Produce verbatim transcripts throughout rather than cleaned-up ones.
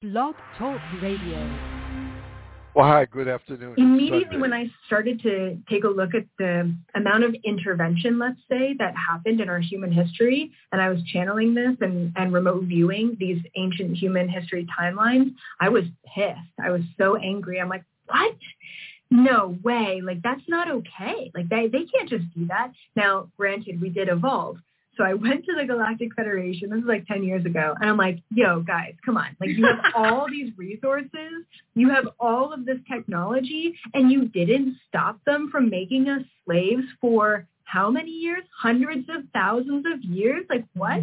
Blog Talk Radio. Well, hi, good afternoon. Immediately when I started to take a look at the amount of intervention, let's say, that happened in our human history, and I was channeling this and, and remote viewing these ancient human history timelines, I was pissed. I was so angry. I'm like, what? No way. Like, that's not okay. Like, they, they can't just do that. Now, granted, we did evolve. So I went to the Galactic Federation, this is like ten years ago, and I'm like, yo, guys, come on. Like, you have all these resources, you have all of this technology, and you didn't stop them from making us slaves for how many years? Hundreds of thousands of years? Like, what?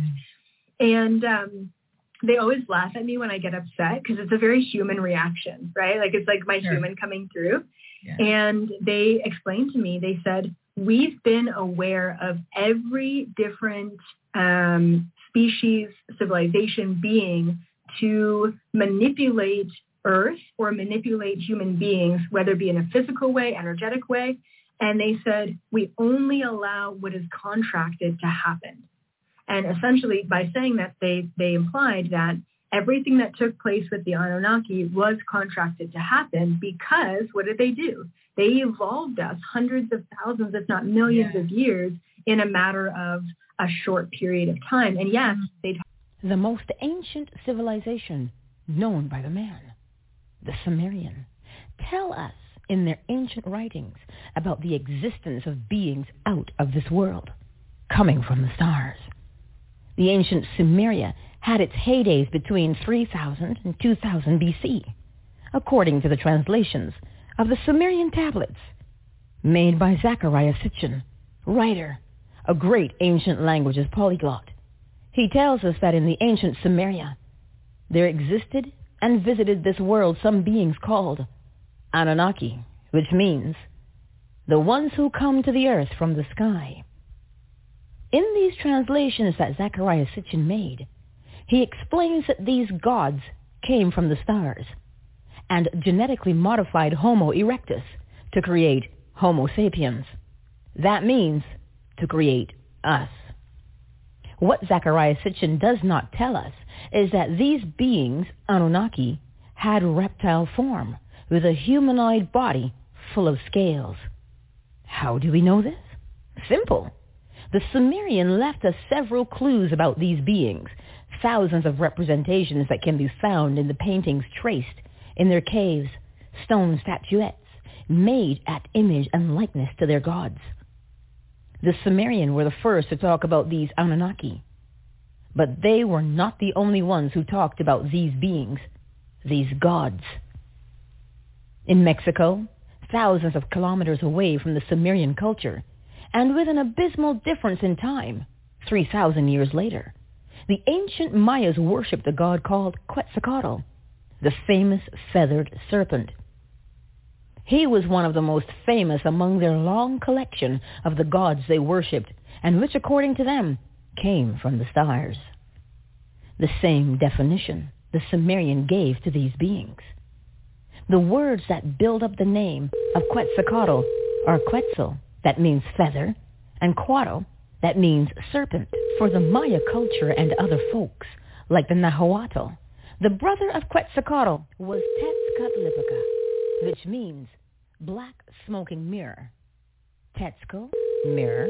And um, they always laugh at me when I get upset because it's a very human reaction, right? Like, it's like my sure. human coming through. Yeah. And they explained to me, they said, we've been aware of every different um, species, civilization, being to manipulate Earth or manipulate human beings, whether it be in a physical way, energetic way. And they said, we only allow what is contracted to happen. And essentially, by saying that, they, they implied that everything that took place with the Anunnaki was contracted to happen because what did they do? They evolved us hundreds of thousands, if not millions yeah. of years in a matter of a short period of time. And yes, they... The most ancient civilization known by the man, the Sumerian, tell us in their ancient writings about the existence of beings out of this world, coming from the stars. The ancient Sumeria had its heydays between three thousand and two thousand B C, according to the translations of the Sumerian tablets made by Zecharia Sitchin, writer, a great ancient languages polyglot. He tells us that in the ancient Sumeria, there existed and visited this world some beings called Anunnaki, which means the ones who come to the earth from the sky. In these translations that Zecharia Sitchin made, he explains that these gods came from the stars and genetically modified Homo erectus to create Homo sapiens. That means to create us. What Zecharia Sitchin does not tell us is that these beings, Anunnaki, had reptile form with a humanoid body full of scales. How do we know this? Simple. The Sumerian left us several clues about these beings, thousands of representations that can be found in the paintings traced in their caves, stone statuettes made at image and likeness to their gods. The Sumerian were the first to talk about these Anunnaki, but they were not the only ones who talked about these beings, these gods. In Mexico, thousands of kilometers away from the Sumerian culture, and with an abysmal difference in time, three thousand years later, the ancient Mayas worshipped a god called Quetzalcoatl, the famous feathered serpent. He was one of the most famous among their long collection of the gods they worshipped, and which, according to them, came from the stars. The same definition the Sumerian gave to these beings. The words that build up the name of Quetzalcoatl are Quetzal, that means feather, and Coatl, that means serpent. For the Maya culture and other folks, like the Nahuatl, the brother of Quetzalcoatl was Tezcatlipoca, which means black smoking mirror. Tetzco, mirror.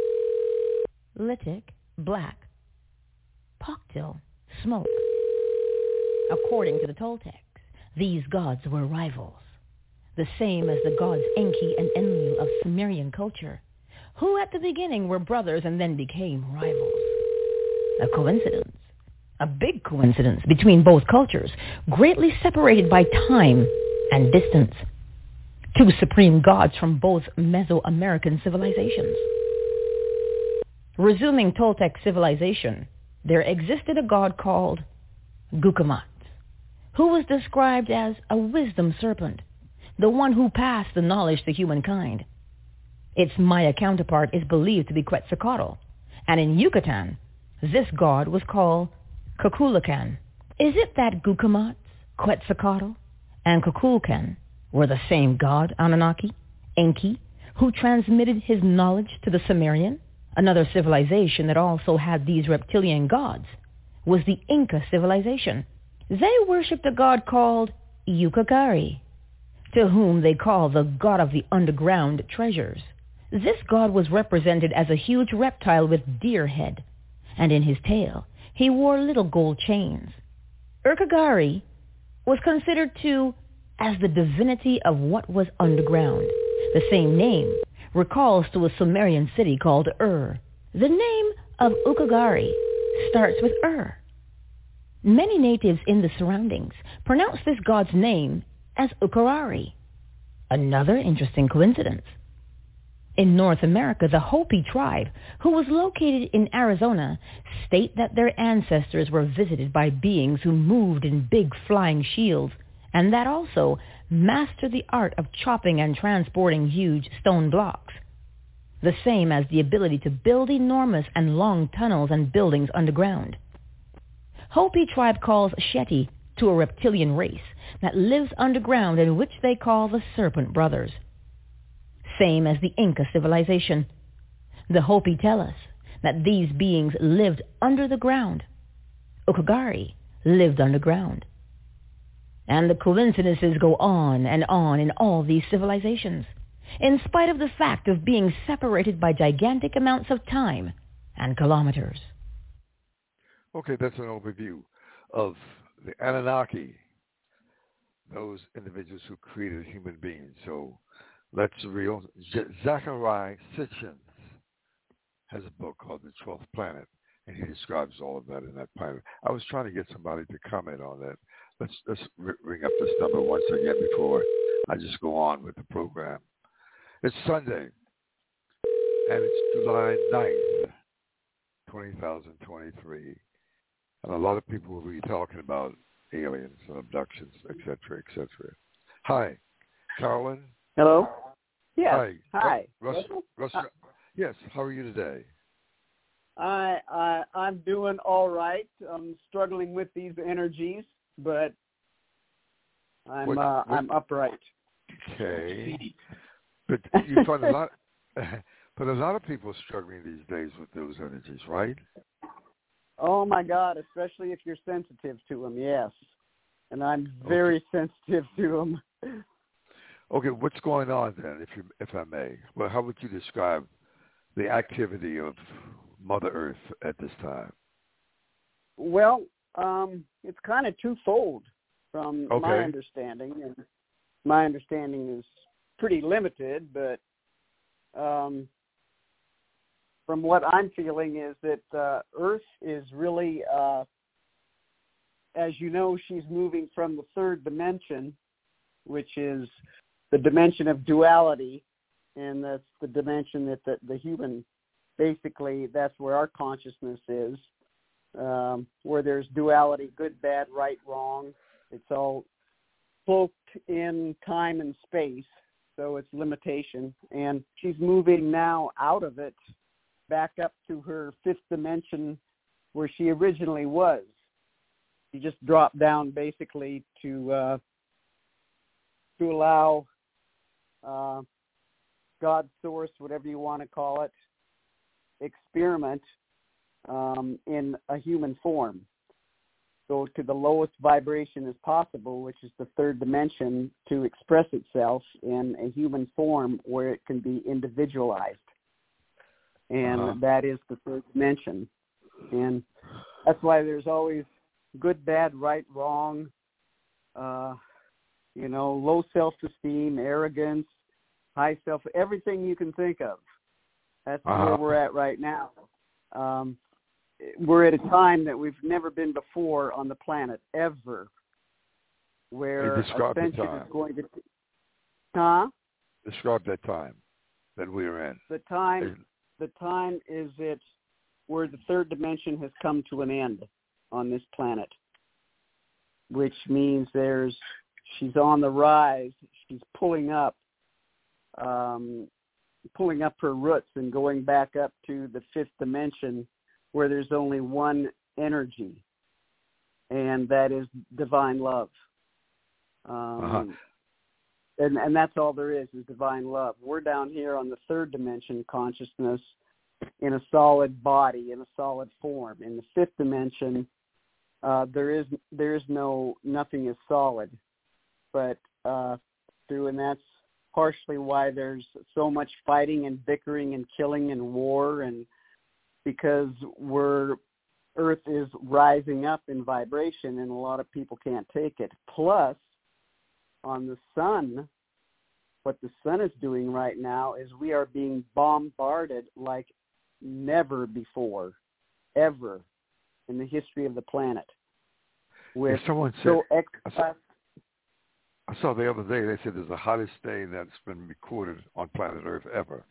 Litic, black. Poctil, smoke. According to the Toltecs, these gods were rivals, the same as the gods Enki and Enlil of Sumerian culture, who at the beginning were brothers and then became rivals. A coincidence, a big coincidence between both cultures, greatly separated by time and distance. Two supreme gods from both Mesoamerican civilizations. Resuming Toltec civilization, there existed a god called Gukumat, who was described as a wisdom serpent, the one who passed the knowledge to humankind. Its Maya counterpart is believed to be Quetzalcoatl, and in Yucatan, this god was called Kukulkan. Is it that Gukumat, Quetzalcoatl, and Kukulkan were the same god, Anunnaki, Enki, who transmitted his knowledge to the Sumerian? Another civilization that also had these reptilian gods was the Inca civilization, They worshipped a god called Yukagari, to whom they call the god of the underground treasures. This god was represented as a huge reptile with deer head, and in his tail he wore little gold chains. Urkagari was considered to as the divinity of what was underground. The same name recalls to a Sumerian city called Ur. The name of Ukagari starts with Ur. Many natives in the surroundings pronounce this god's name as Ukarari. Another interesting coincidence. In North America, the Hopi tribe, who was located in Arizona, state that their ancestors were visited by beings who moved in big flying shields, and that also mastered the art of chopping and transporting huge stone blocks, the same as the ability to build enormous and long tunnels and buildings underground. Hopi tribe calls Shetty to a reptilian race that lives underground and which they call the Serpent Brothers. Same as the Inca civilization. The Hopi tell us that these beings lived under the ground. Ukagari lived underground. And the coincidences go on and on in all these civilizations, in spite of the fact of being separated by gigantic amounts of time and kilometers. Okay, that's an overview of the Anunnaki, those individuals who created human beings. So let's real. Zachariah Sitchin has a book called The Twelfth Planet, and he describes all of that in that planet. I was trying to get somebody to comment on that. Let's let's ring up this number once again before I just go on with the program. It's Sunday, and it's July ninth, two thousand twenty-three. And a lot of people will be talking about aliens and abductions, et cetera, et cetera. Hi, Carolyn. Hello. Yes. Hi. Hi. Russ, Russ, Russ, yes. How are you today? I, I I'm doing all right. I'm struggling with these energies, but I'm what, uh, what, I'm upright. Okay. But you find a lot, but a lot of people are struggling these days with those energies, right? Oh my God! Especially if you're sensitive to them, yes. And I'm very okay. sensitive to them. Okay, what's going on then, if you, if I may? Well, how would you describe the activity of Mother Earth at this time? Well, um, it's kind of twofold from okay. my understanding, and my understanding is pretty limited, but um, from what I'm feeling is that uh, Earth is really, uh, as you know, she's moving from the third dimension, which is the dimension of duality, and that's the dimension that the, the human, basically, that's where our consciousness is, um, where there's duality, good, bad, right, wrong. It's all cloaked in time and space, so it's limitation. And she's moving now out of it, back up to her fifth dimension where she originally was. She just dropped down basically to uh, to allow uh, God source, whatever you want to call it, experiment um, in a human form. So to the lowest vibration as possible, which is the third dimension, to express itself in a human form where it can be individualized. And uh-huh. that is the third dimension. And that's why there's always good, bad, right, wrong, uh, you know, low self-esteem, arrogance, high self, everything you can think of. That's uh-huh. where we're at right now. Um, we're at a time that we've never been before on the planet, ever, where ascension is going to... Huh? Describe that time that we're in. The time... The time is it where the third dimension has come to an end on this planet, which means there's she's on the rise. She's pulling up, um, pulling up her roots and going back up to the fifth dimension, where there's only one energy, and that is divine love. Um, uh-huh. And and that's all there is, is divine love. We're down here on the third dimension consciousness in a solid body, in a solid form. In the fifth dimension, uh, there is there is no nothing is solid, but uh, through and that's partially why there's so much fighting and bickering and killing and war, and because we're Earth is rising up in vibration, and a lot of people can't take it. Plus, on the sun, what the sun is doing right now is we are being bombarded like never before, ever in the history of the planet. With if someone said, so ex- I saw the other day, they said it's the hottest day that's been recorded on planet Earth ever.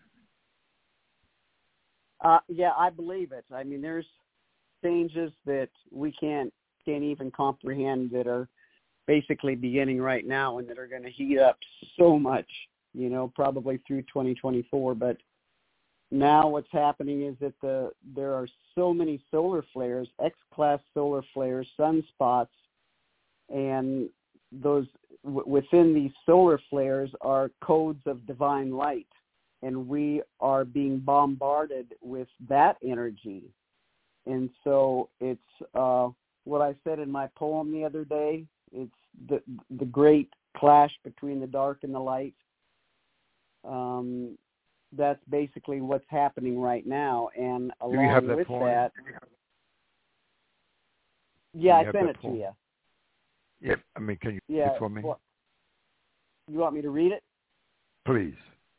Uh, yeah, I believe it. I mean, there's changes that we can't can't even comprehend that are basically beginning right now and that are going to heat up so much, you know, probably through twenty twenty-four. But now what's happening is that the there are so many solar flares, X-class solar flares, sunspots, and those w- within these solar flares are codes of divine light, and we are being bombarded with that energy. And so it's uh, what I said in my poem the other day. It's the the great clash between the dark and the light. Um, that's basically what's happening right now. And along Do you have that with poem? that, yeah, I have sent that it poem? to you. Yeah, I mean, can you read Yeah, it for me? well, you want me to read it? Please.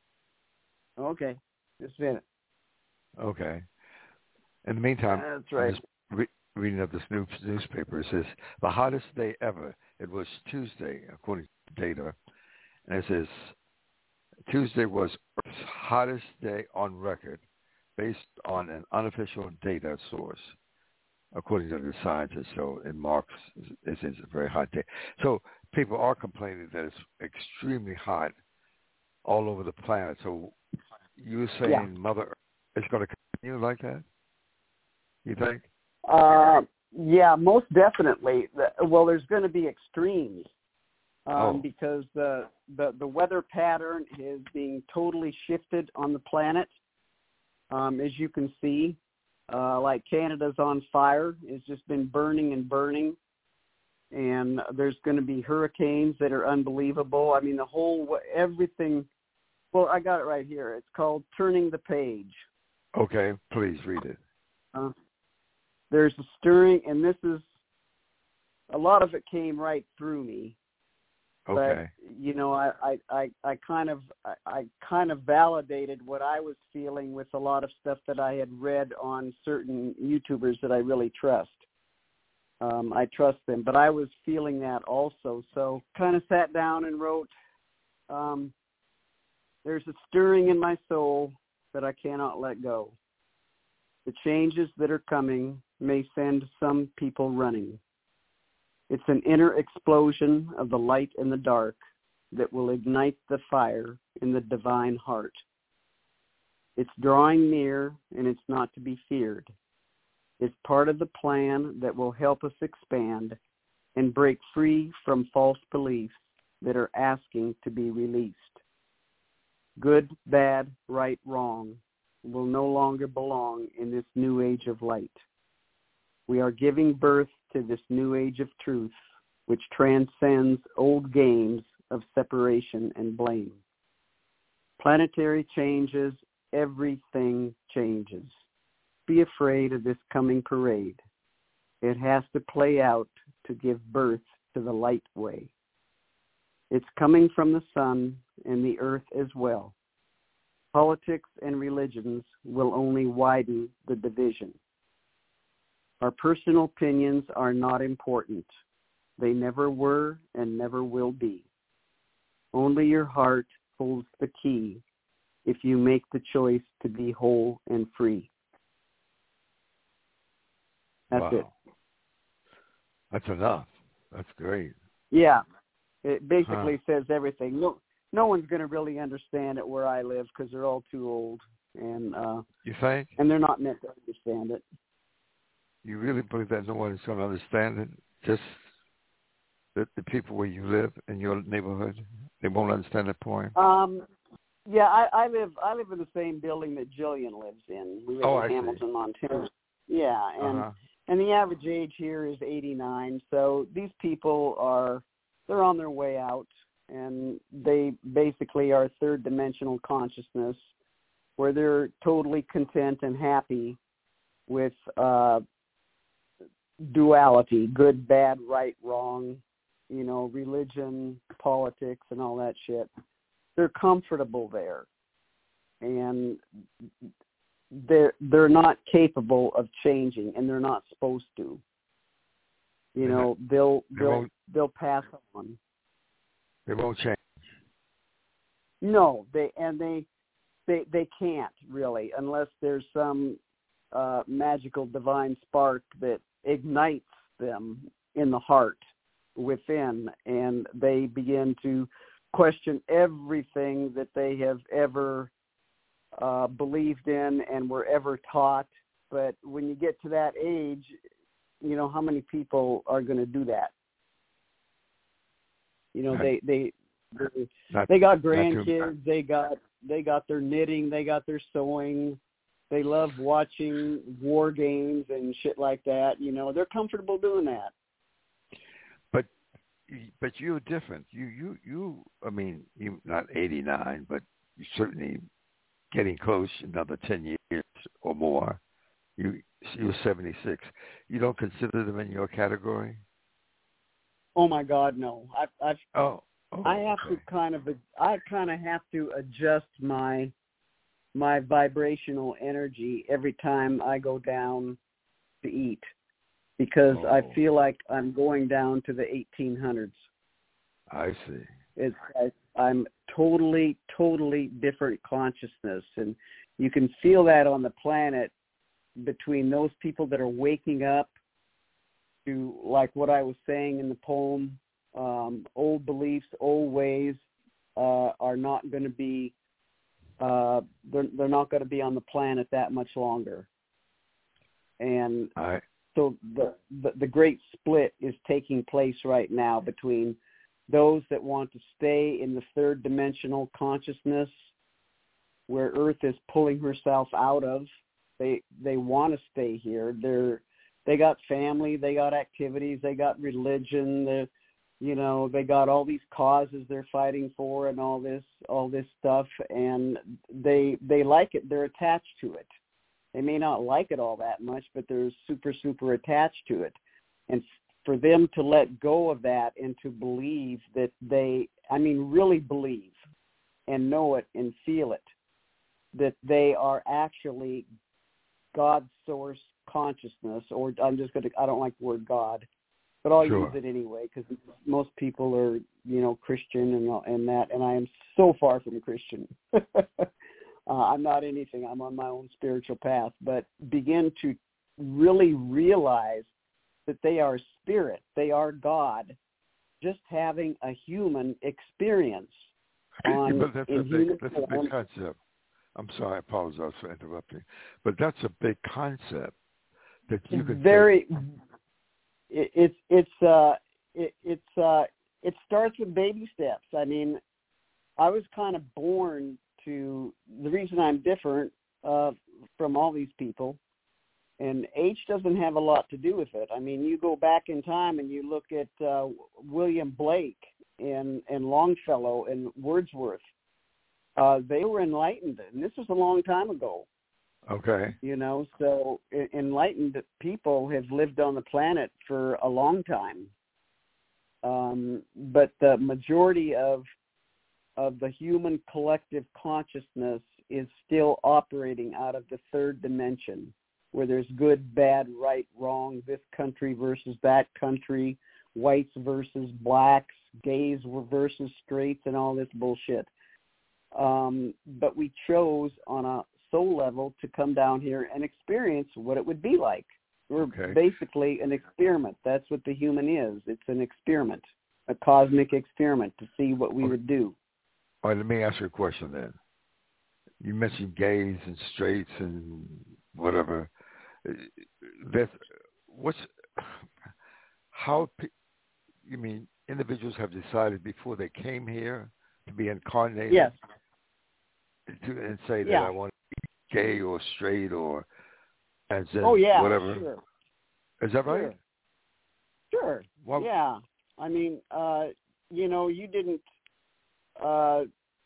Okay, just a minute. Okay. In the meantime, That's I'm right. just re- reading up this new newspaper. It says, the hottest day ever. It was Tuesday, according to data. And it says, Tuesday was Earth's hottest day on record based on an unofficial data source, according to the scientists. So it marks, it says a very hot day. So people are complaining that it's extremely hot all over the planet. So you're saying Yeah. Mother Earth is going to continue like that? You think? Uh, yeah, most definitely. Well, there's going to be extremes um, Oh. because the, the the weather pattern is being totally shifted on the planet. Um, as you can see, uh, like Canada's on fire. It's just been burning and burning. And there's going to be hurricanes that are unbelievable. I mean, the whole, everything. Well, I got it right here. It's called Turning the Page. Okay, please read it. Uh, there's a stirring, and this is, a lot of it came right through me. Okay. But, you know, I, I, I, I kind of I, I kind of validated what I was feeling with a lot of stuff that I had read on certain YouTubers that I really trust. Um, I trust them, but I was feeling that also. So kind of sat down and wrote, um, there's a stirring in my soul that I cannot let go. The changes that are coming may send some people running. It's an inner explosion of the light and the dark that will ignite the fire in the divine heart. It's drawing near, and it's not to be feared. It's part of the plan that will help us expand and break free from false beliefs that are asking to be released. Good, bad, right, wrong will no longer belong in this new age of light. We are giving birth to this new age of truth, which transcends old games of separation and blame. Planetary changes, everything changes. Be afraid of this coming parade. It has to play out to give birth to the light way. It's coming from the sun and the earth as well. Politics and religions will only widen the division. Our personal opinions are not important. They never were and never will be. Only your heart holds the key if you make the choice to be whole and free. That's wow. it. That's enough. That's great. Yeah. It basically huh. says everything. No, no one's going to really understand it where I live because they're all too old. And uh, you think? And they're not meant to understand it. You really believe that no one is going to understand it? Just the, the people where you live in your neighborhood, they won't understand that point? Um, yeah, I, I live I live in the same building that Jillian lives in. We live oh, in I Hamilton, see. Montana. Yeah, and uh-huh. And the average age here is eighty-nine. So these people are, they're on their way out, and they basically are third dimensional consciousness where they're totally content and happy with uh, duality, good, bad, right, wrong, you know, religion, politics, and all that shit. They're comfortable there. And they're they're not capable of changing, and they're not supposed to. You know, they'll they'll they'll pass on. They won't change. No, they and they they they can't really unless there's some uh, magical divine spark that ignites them in the heart within, and they begin to question everything that they have ever Uh, believed in and were ever taught. But when you get to that age, you know, how many people are going to do that? You know, they they they, not, they got grandkids, they got they got their knitting, they got their sewing, they love watching war games and shit like that. You know, they're comfortable doing that. But but you're different. You you you. I mean, you not eighty-nine, but you certainly getting close, another ten years or more. You you're seventy-six. You don't consider them in your category? Oh my God, no. I I oh, oh I have okay. to kind of I kind of have to adjust my my vibrational energy every time I go down to eat, because oh. I feel like I'm going down to the eighteen hundreds. I see. It's I, I'm totally, totally different consciousness, and you can feel that on the planet between those people that are waking up to, like what I was saying in the poem, um, old beliefs, old ways uh, are not going to be, uh, they're, they're not going to be on the planet that much longer. And I... so the, the the great split is taking place right now between those that want to stay in the third dimensional consciousness where Earth is pulling herself out of. They they want to stay here. They're they got family, they got activities, they got religion, they you know, they got all these causes they're fighting for and all this all this stuff, and they they like it. They're attached to it. They may not like it all that much, but they're super super attached to it. And for them to let go of that and to believe that they, I mean, really believe and know it and feel it, that they are actually God's source consciousness, or I'm just going to, I don't like the word God, but I'll sure. use it anyway because most people are, you know, Christian and, and that, and I am so far from Christian. uh, I'm not anything. I'm on my own spiritual path, but begin to really realize that they are spirit, they are God, just having a human experience. On, yeah, but that's, in a big, human that's a big concept. I'm sorry, I apologize for interrupting, but that's a big concept that you it's could very. take. It, it's it's uh it, it's uh it starts with baby steps. I mean, I was kind of born to the reason I'm different uh, from all these people. And age doesn't have a lot to do with it. I mean, you go back in time and you look at uh, William Blake and, and Longfellow and Wordsworth. Uh, they were enlightened, and this was a long time ago. Okay. You know, so enlightened people have lived on the planet for a long time. Um, but the majority of of the human collective consciousness is still operating out of the third dimension, where there's good, bad, right, wrong, this country versus that country, whites versus blacks, gays versus straights, and all this bullshit. Um, but we chose on a soul level to come down here and experience what it would be like. We're okay. basically an experiment. That's what the human is. It's an experiment, a cosmic experiment to see what we okay. would do. All right, let me ask you a question then. You mentioned gays and straights and whatever. That what's how you mean individuals have decided before they came here to be incarnated? Yes. To, and say that yeah. I want to be gay or straight or as oh yeah whatever. sure. Is that right? Sure. Sure. Well, yeah. I mean, uh, you know, you didn't. Uh,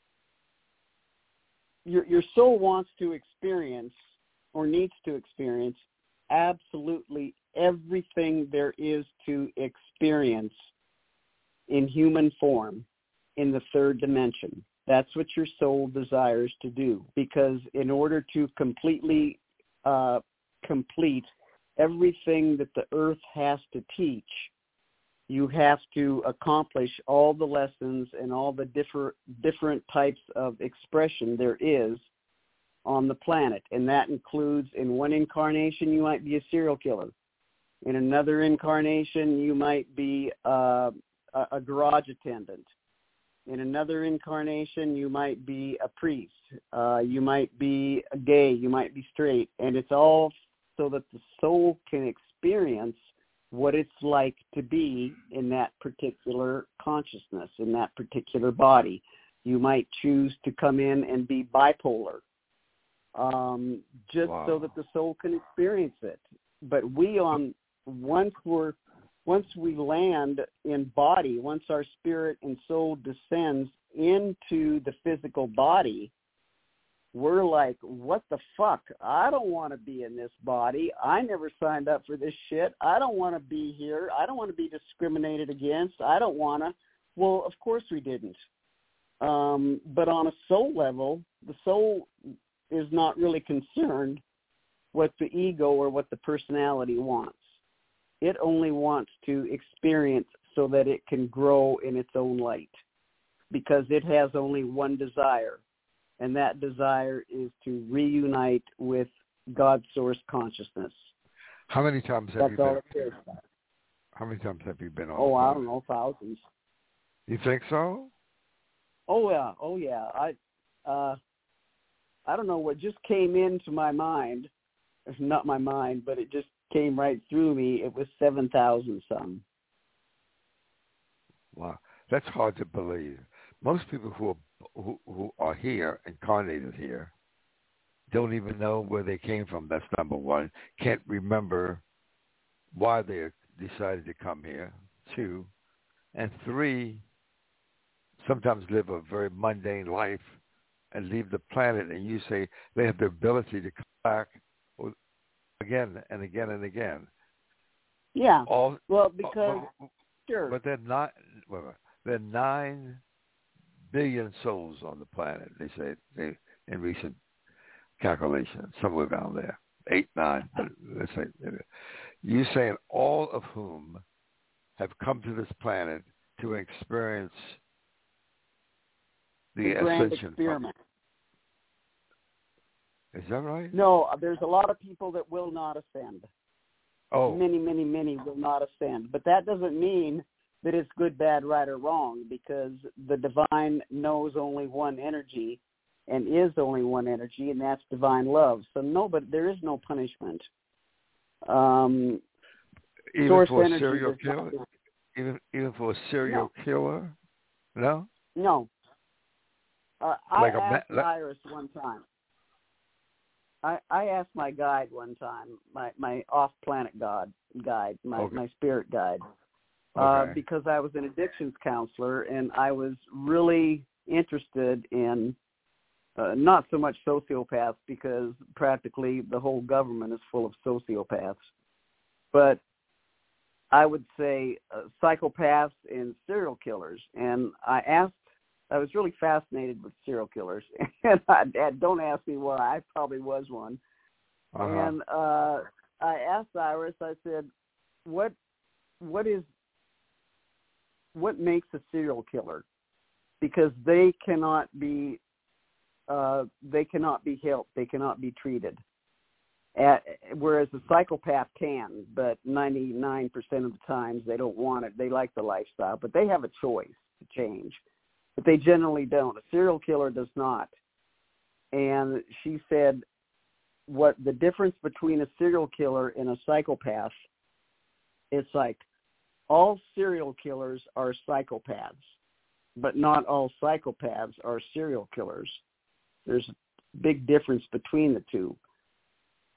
your your soul wants to experience or needs to experience absolutely everything there is to experience in human form in the third dimension. That's what your soul desires to do, because in order to completely uh, complete everything that the earth has to teach, you have to accomplish all the lessons and all the different different types of expression there is on the planet. And that includes, in one incarnation, you might be a serial killer. In another incarnation, you might be uh, a, a garage attendant. In another incarnation, you might be a priest. Uh, you might be a gay. You might be straight. And it's all so that the soul can experience what it's like to be in that particular consciousness, in that particular body. You might choose to come in and be bipolar, um, just wow. so that the soul can experience it. But we, on once we're once we land in body, once our spirit and soul descends into the physical body, we're like, what the fuck? I don't want to be in this body. I never signed up for this shit. I don't want to be here. I don't want to be discriminated against. I don't want to. Well, of course we didn't. Um, but on a soul level, the soul is not really concerned what the ego or what the personality wants. It only wants to experience so that it can grow in its own light, because it has only one desire, and that desire is to reunite with God's source consciousness. How many times have That's you been? all it cares about. How many times have you been on? Oh, I don't know, thousands. You think so? Oh yeah, oh yeah. I, uh, I don't know what just came into my mind. Not my mind, but it just came right through me. It was seven thousand some. Wow, that's hard to believe. Most people who are who, who are here, incarnated here, don't even know where they came from. That's number one. Can't remember why they decided to come here. Two, and three, sometimes live a very mundane life and leave the planet. And you say they have the ability to come back again and again and again. Yeah. All, well, because but, sure. But there are not. Well, there are nine billion souls on the planet. They say they in recent calculations, somewhere around there, eight, nine. But let's say you saying all of whom have come to this planet to experience the, the grand ascension. experiment. Is that right? No, there's a lot of people that will not ascend. Oh. Many, many, many will not ascend. But that doesn't mean that it's good, bad, right, or wrong, because the divine knows only one energy and is only one energy, and that's divine love. So no, but there is no punishment. Um, even source for a energy serial is killer? not, even even for a serial no. killer? No? No. Uh, like I a asked ma- Iris one time. I, I asked my guide one time, my, my off-planet god guide, my, okay. my spirit guide, okay. uh, because I was an addictions counselor, and I was really interested in uh, not so much sociopaths, because practically the whole government is full of sociopaths, but I would say uh, psychopaths and serial killers. And I asked, I was really fascinated with serial killers, and I, don't ask me why. I probably was one. Uh-huh. And uh, I asked Iris. I said, "What, what is, what makes a serial killer? Because they cannot be, uh, they cannot be helped. They cannot be treated. At, whereas a psychopath can, but ninety-nine percent of the times they don't want it. They like the lifestyle, but they have a choice to change." But they generally don't. A serial killer does not. And she said what the difference between a serial killer and a psychopath, it's like all serial killers are psychopaths, but not all psychopaths are serial killers. There's a big difference between the two.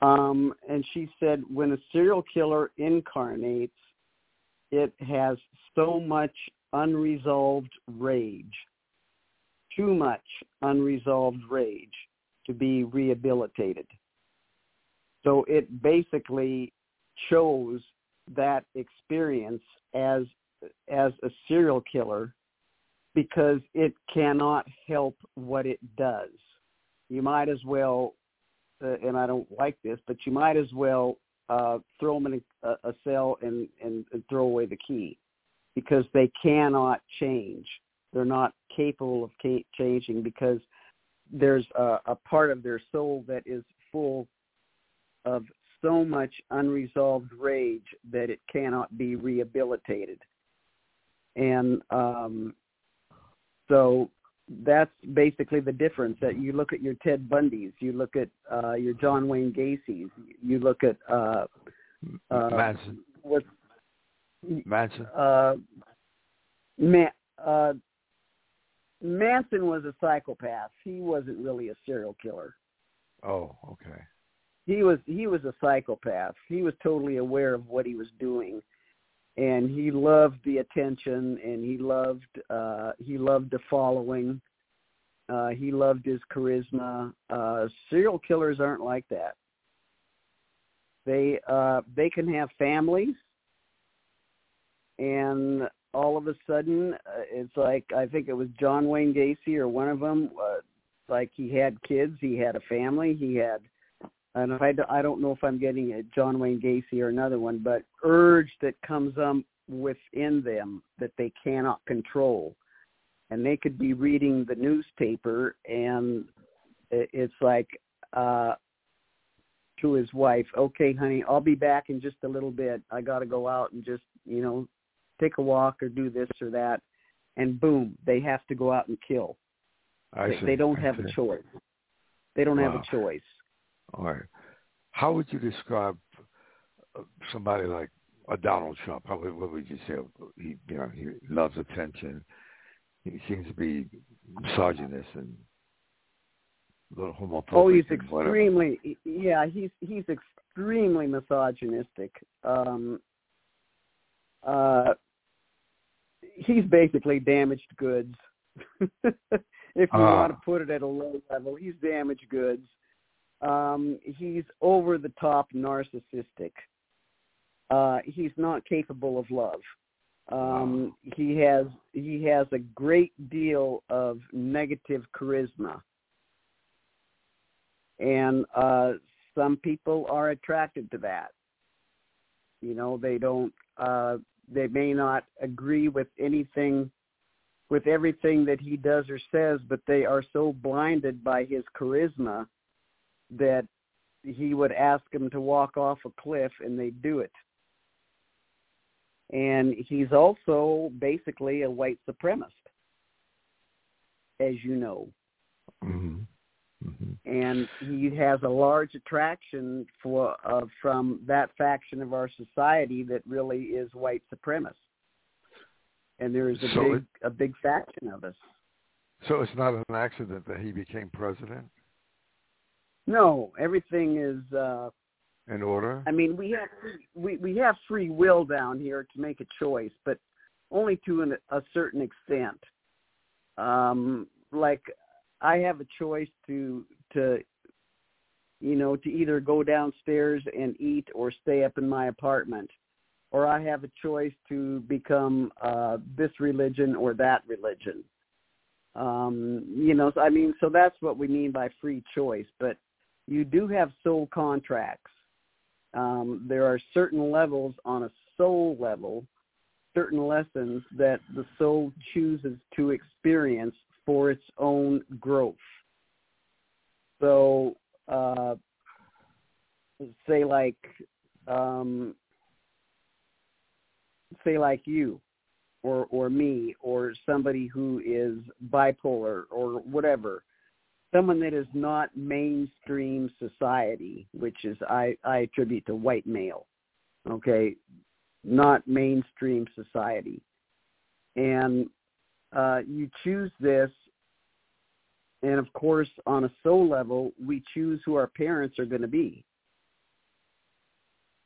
Um, and she said, when a serial killer incarnates, it has so much unresolved rage, too much unresolved rage to be rehabilitated. So it basically chose that experience as as a serial killer because it cannot help what it does. You might as well, uh, and I don't like this, but you might as well uh, throw them in a, a cell and, and, and throw away the key because they cannot change. They're not capable of ca- changing because there's a, a part of their soul that is full of so much unresolved rage that it cannot be rehabilitated. And um, so that's basically the difference. That you look at your Ted Bundys, you look at uh, your John Wayne Gacy's, you look at uh, uh, Manson. What, Manson. Uh, Ma- uh, Manson was a psychopath. He wasn't really a serial killer. Oh, okay. He was he was a psychopath. He was totally aware of what he was doing, and he loved the attention, and he loved uh, he loved the following. Uh, he loved his charisma. Uh, serial killers aren't like that. They uh, they can have families, and all of a sudden, uh, it's like I think it was John Wayne Gacy or one of them. Uh, like he had kids, he had a family, he had. And I, I don't know if I'm getting a John Wayne Gacy or another one, but urge that comes up within them that they cannot control. And they could be reading the newspaper, and it's like uh, to his wife, okay, honey, I'll be back in just a little bit. I got to go out and just, you know, take a walk or do this or that. And boom, they have to go out and kill. I they, see. they don't I have see. a choice. They don't Wow. have a choice. All right. How would you describe somebody like a Donald Trump? How would, what would you say? He, you know, he loves attention. He seems to be misogynist and a little homophobic. Oh, he's and extremely, whatever. yeah, he's he's extremely misogynistic. Um, uh, he's basically damaged goods. If you Ah. want to put it at a low level, he's damaged goods. Um, he's over-the-top narcissistic. Uh, he's not capable of love. Um, wow. He has he has a great deal of negative charisma, and uh, some people are attracted to that. You know, they don't. Uh, they may not agree with anything, with everything that he does or says, but they are so blinded by his charisma that he would ask them to walk off a cliff and they'd do it. And he's also basically a white supremacist, as you know. Mm-hmm. Mm-hmm. And he has a large attraction for uh, from that faction of our society that really is white supremacist. And there is a so big it, a big faction of us. So it's not an accident that he became president? No, everything is uh, in order. I mean, we have we, we have free will down here to make a choice, but only to an, a certain extent. Um, like I have a choice to to you know to either go downstairs and eat or stay up in my apartment, or I have a choice to become uh, this religion or that religion. Um, you know, I mean, so that's what we mean by free choice. But you do have soul contracts. Um, there are certain levels on a soul level, certain lessons that the soul chooses to experience for its own growth. So, uh, say like, um, say like you, or or me, or somebody who is bipolar or whatever. Someone that is not mainstream society, which is I, I attribute to white male, okay, not mainstream society. And uh, you choose this, and of course, on a soul level, we choose who our parents are going to be.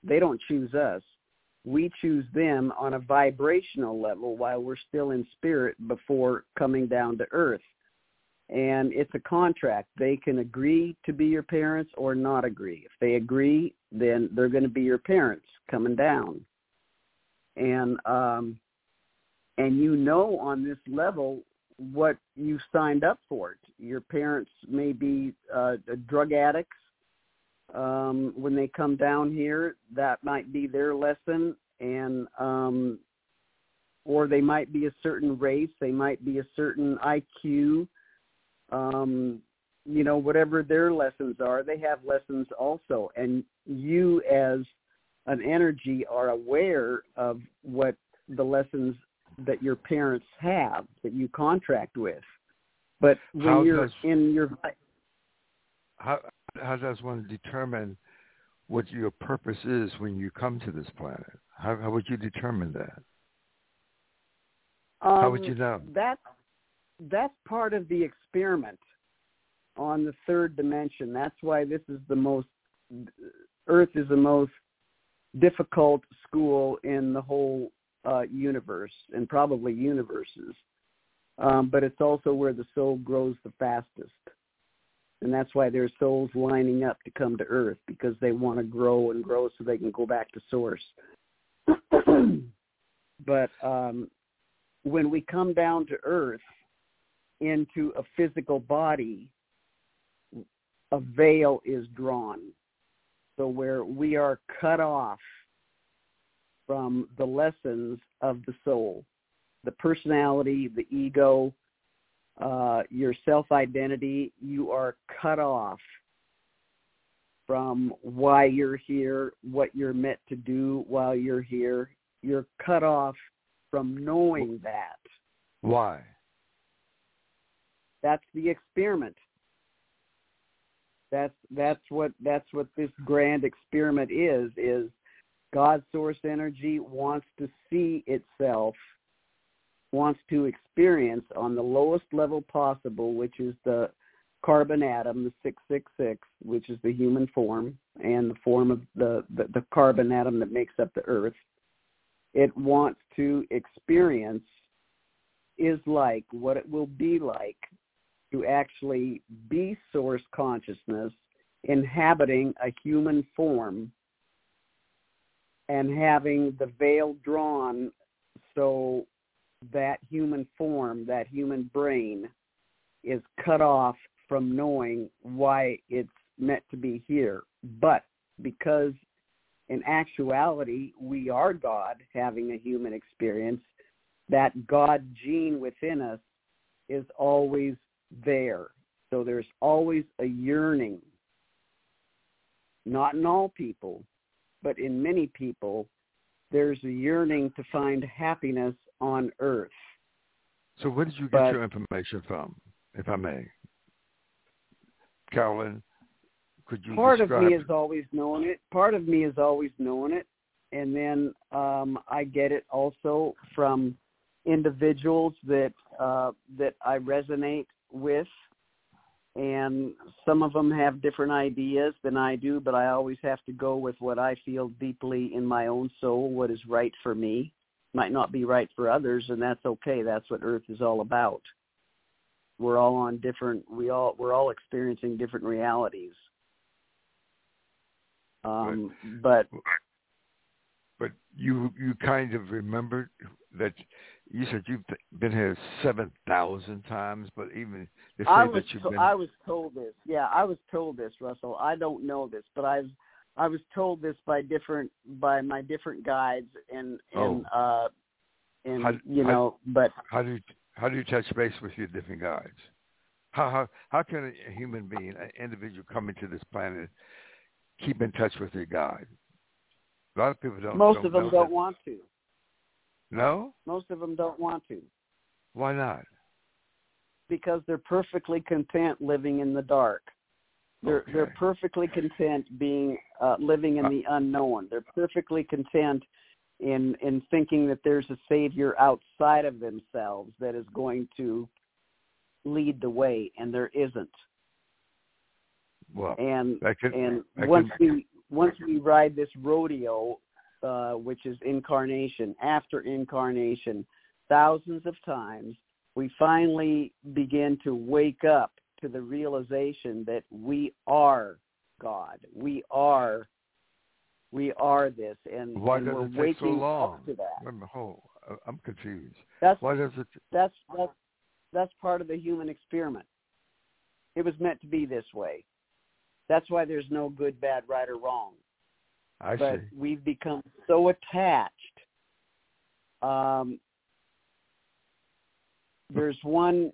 They don't choose us. We choose them on a vibrational level while we're still in spirit before coming down to earth. And it's a contract. They can agree to be your parents or not agree. If they agree, then they're going to be your parents coming down. And um, and you know on this level what you signed up for. Your parents may be uh, drug addicts. Um, when they come down here, that might be their lesson, and um, or they might be a certain race. They might be a certain I Q. Um, you know, whatever their lessons are, they have lessons also. And you as an energy are aware of what the lessons that your parents have, that you contract with. But when how you're does, in your... How, how does one determine what your purpose is when you come to this planet? How, how would you determine that? Um, how would you know? That's, that's part of the experiment on the third dimension. That's why this is the most... Earth is the most difficult school in the whole uh, universe, and probably universes. Um, but it's also where the soul grows the fastest. And that's why there's souls lining up to come to Earth, because they want to grow and grow so they can go back to Source. But um, when we come down to Earth into a physical body, a veil is drawn. So where we are cut off from the lessons of the soul, the personality, the ego, uh, your self-identity, you are cut off from why you're here, what you're meant to do while you're here. You're cut off from knowing that. Why? That's the experiment. That's that's what that's what this grand experiment is. Is God's source energy wants to see itself, wants to experience on the lowest level possible, which is the carbon atom, the six six six, which is the human form, and the form of the, the, the carbon atom that makes up the earth. It wants to experience is like, what it will be like to actually be source consciousness inhabiting a human form and having the veil drawn so that human form, that human brain is cut off from knowing why it's meant to be here. But because in actuality we are God having a human experience, that God gene within us is always there. So there's always a yearning, not in all people, but in many people, there's a yearning to find happiness on Earth. So where did you get but, your information from, if I may? Carolyn, could you Part describe... of me has always known it. Part of me has always known it. And then um, I get it also from individuals that uh, that I resonate with. And some of them have different ideas than I do, but I always have to go with what I feel deeply in my own soul, what is right for me. Might not be right for others, and that's okay. That's what Earth is all about. We're all on different, we all, we're all experiencing different realities. Um, but But you you kind of remembered that you said you've been here seven thousand times, but even they say I was that you've to, been... I was told this. Yeah, I was told this, Russell. I don't know this, but I've I was told this by different by my different guides and and Oh. uh and How, you how, know, but how do you how do you touch base with your different guides? How how how can a human being, an individual coming to this planet, keep in touch with their guide? A lot of people don't. most don't of them know don't that. want to. No? Most of them don't want to Why not? because they're perfectly content living in the dark. They're Okay. they're perfectly content being uh, living in Uh, the unknown. They're perfectly content in in thinking that there's a savior outside of themselves that is going to lead the way, and there isn't. Well, And that could, and that once could, we once we ride this rodeo, uh, which is incarnation after incarnation, thousands of times, we finally begin to wake up to the realization that we are God. We are, we are this, and, Why and does we're it take waking so long? up to that. Wait a minute, hold. I'm confused. That's Why does it? that's that's that's part of the human experiment. It was meant to be this way. That's why there's no good, bad, right, or wrong. I but see. we've become so attached. Um, there's one,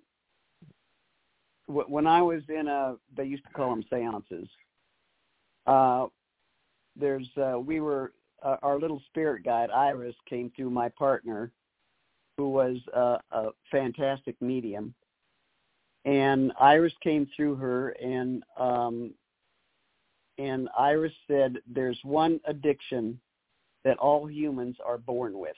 when I was in a, they used to call them seances, uh, there's, uh, we were, uh, our little spirit guide, Iris, came through my partner, who was uh, a fantastic medium. And Iris came through her, and um, and Iris said, there's one addiction that all humans are born with.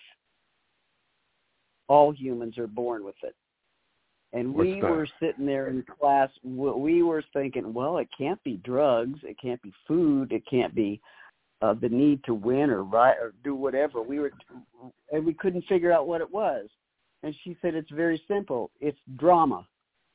All humans are born with it. And What's we that? were sitting there in class, we were thinking, well, it can't be drugs, it can't be food, it can't be uh, the need to win or write or do whatever. We were, and we couldn't figure out what it was. And she said, it's very simple. It's drama.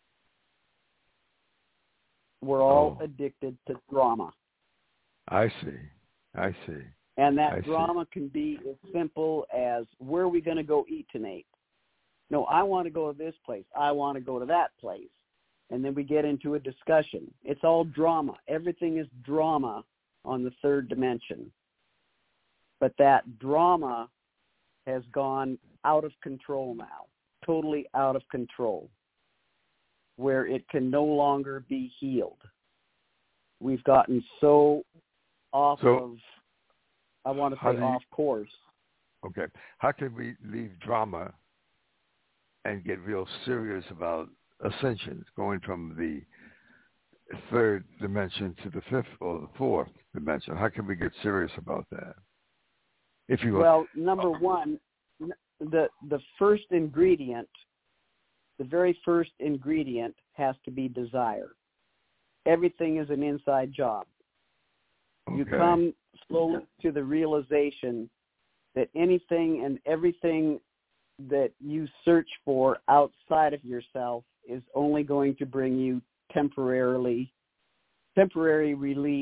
We're all Oh. addicted to drama. I see. I see. And that I drama see. can be as simple as, where are we going to go eat tonight? No, I want to go to this place. I want to go to that place. And then we get into a discussion. It's all drama. Everything is drama on the third dimension. But that drama has gone out of control now, totally out of control, where it can no longer be healed. We've gotten so off So, of, I want to how say do you- off course. Okay. How can we leave drama and get real serious about ascension, going from the third dimension to the fifth or the fourth dimension? How can we get serious about that? If you Well, number one, the the first ingredient, the very first ingredient has to be desire. Everything is an inside job. You Okay. come slowly to the realization that anything and everything that you search for outside of yourself is only going to bring you temporarily, temporary relief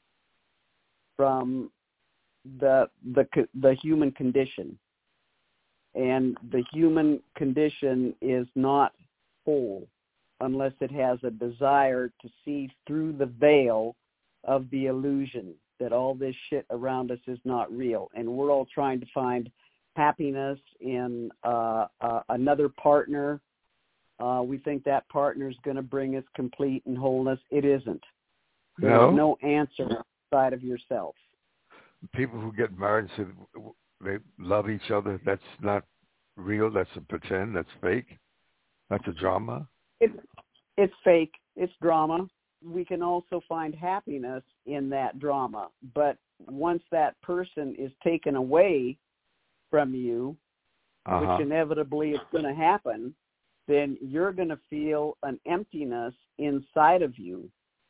from the the the human condition. And the human condition is not whole unless it has a desire to see through the veil of the illusion that all this shit around us is not real. And we're all trying to find happiness in uh, uh, another partner. Uh, we think that partner is going to bring us complete and wholeness. It isn't. There's No. no answer outside of yourself. People who get married and say they love each other, that's not real, that's a pretend, that's fake, that's a drama. It's, it's fake. It's drama. We can also find happiness in that drama. But once that person is taken away from you, Uh-huh. which inevitably is going to happen, then you're going to feel an emptiness inside of you.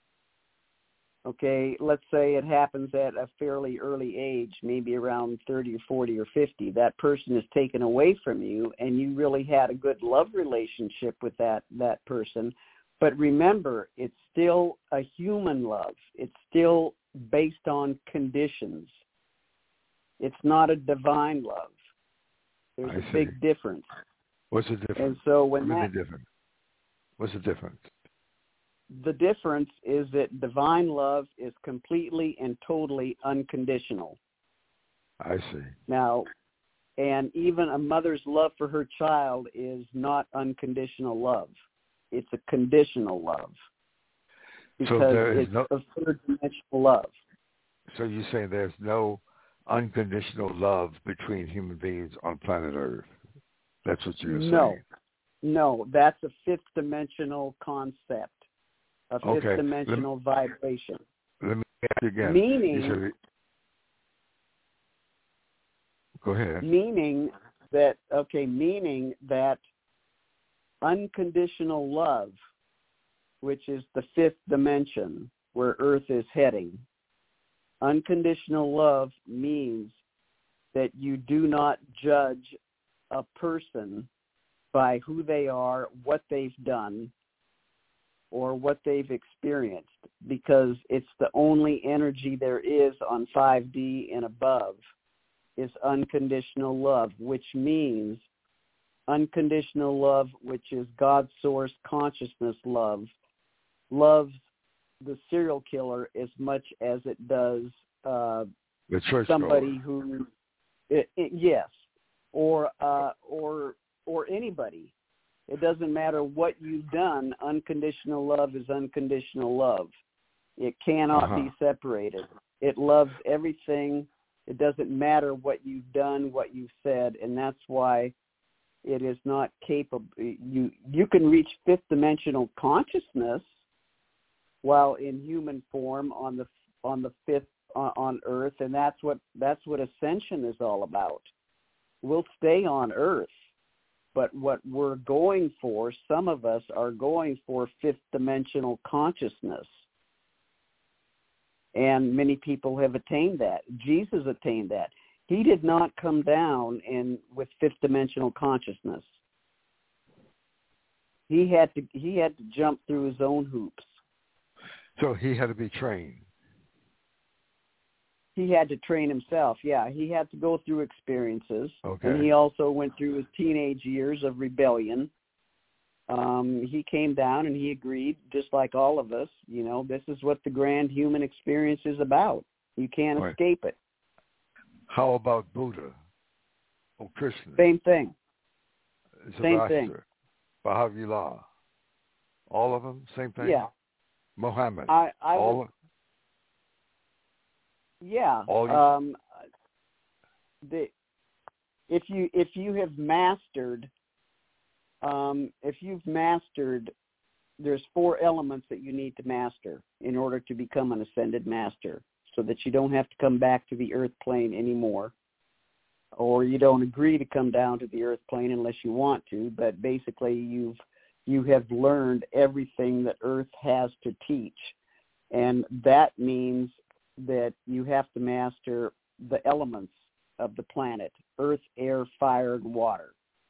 Okay, let's say it happens at a fairly early age, maybe around thirty or forty or fifty. That person is taken away from you, and you really had a good love relationship with that, that person. But remember, it's still a human love. It's still based on conditions. It's not a divine love. There's I a see. big difference. What's the difference? And so when really that, different. What's the difference? the difference is that divine love is completely and totally unconditional. I see. Now, and even a mother's love for her child is not unconditional love. It's a conditional love. Because So there is it's no. a third dimensional love. So you're saying there's no unconditional love between human beings on planet Earth? That's what you're No. saying? No, that's a fifth dimensional concept, a fifth Okay. dimensional Let, vibration. let me ask you again. Meaning, You said, go ahead. meaning that, okay, meaning that unconditional love, which is the fifth dimension where Earth is heading, Unconditional love means that you do not judge a person by who they are, what they've done, or what they've experienced, because it's the only energy there is on five D and above is unconditional love, which means unconditional love, which is God's source consciousness love, loves the serial killer as much as it does uh, somebody who, it, it, yes, or uh, or or anybody. It doesn't matter what you've done. Unconditional love is unconditional love. It cannot uh-huh. be separated. It loves everything. It doesn't matter what you've done, what you've said, and that's why it is not capable. You you can reach fifth dimensional consciousness while in human form on the on the fifth uh, on Earth, and that's what that's what ascension is all about. We'll stay on Earth, but what we're going for, some of us are going for fifth dimensional consciousness. And many people have attained that. Jesus attained that. He did not come down in with fifth dimensional consciousness. He had to he had to jump through his own hoops. So he had to be trained. He had to train himself, yeah. He had to go through experiences. Okay. And he also went through his teenage years of rebellion. Um, he came down and he agreed, just like all of us, you know, this is what the grand human experience is about. You can't right. escape it. How about Buddha or Krishna? Same thing. Zoroaster, Same thing. Baha'u'llah. All of them, same thing? Yeah. Muhammad. I, I all would, of, yeah. All you, um, the, if you if you have mastered Um, if you've mastered, there's four elements that you need to master in order to become an ascended master, so that you don't have to come back to the earth plane anymore, or you don't agree to come down to the earth plane unless you want to, but basically you've you have learned everything that earth has to teach. And that means that you have to master the elements of the planet: earth, air, fire, and water.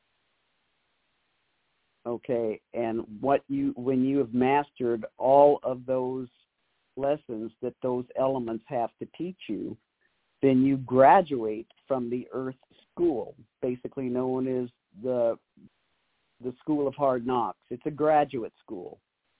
Okay, and what you when you have mastered all of those lessons that those elements have to teach you, then you graduate from the Earth School, basically known as the the School of Hard Knocks. It's a graduate school.